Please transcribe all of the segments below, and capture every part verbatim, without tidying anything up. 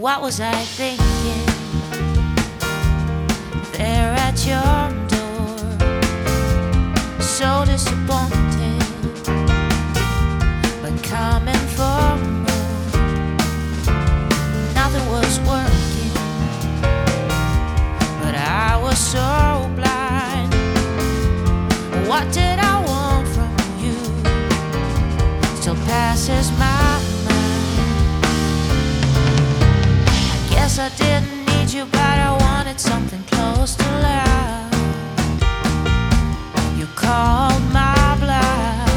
What was I thinking there at your door? So disappointed, but coming for more. Nothing was working, but I was so blind. What did I want from you? Still passes my I didn't need you, but I wanted something close to love. You called my bluff.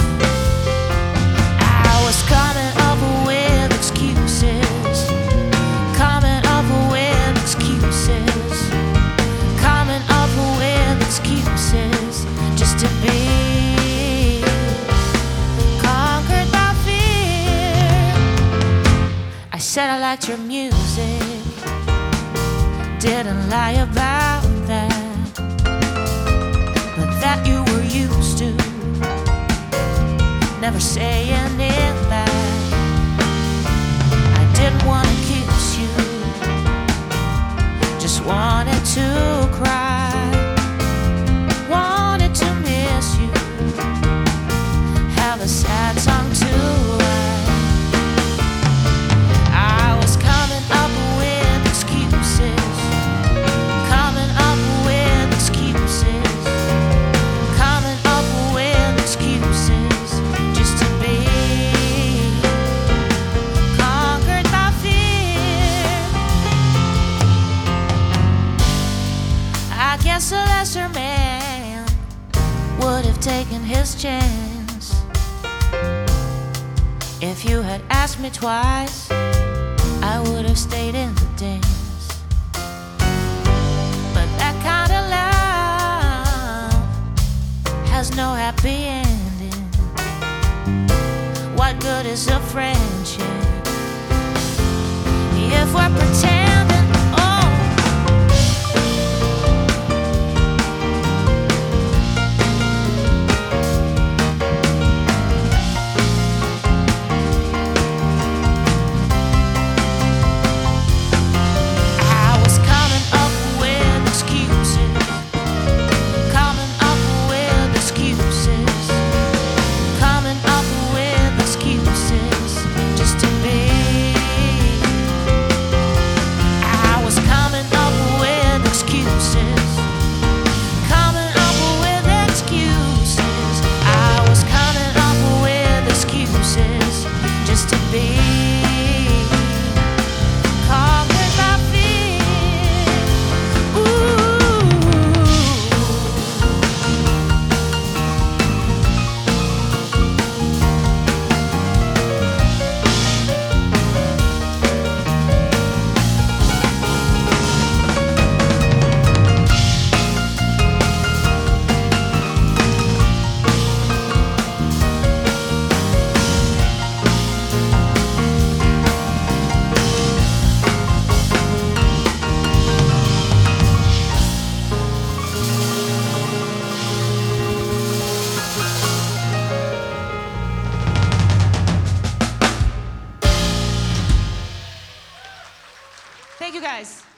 I was coming over with excuses, coming over with excuses, coming over with excuses, just to be conquered by fear. I said I liked your music, didn't lie about that, but that you were used to never saying it back. I didn't want to kiss you, just wanted to cry, wanted to miss you, have a sad song to write. I was coming up with excuses, I guess a lesser man would have taken his chance. If you had asked me twice, I would have stayed in the dance. But that kind of love has no happy ending. What good is a friendship if we're pretending? Thank you guys.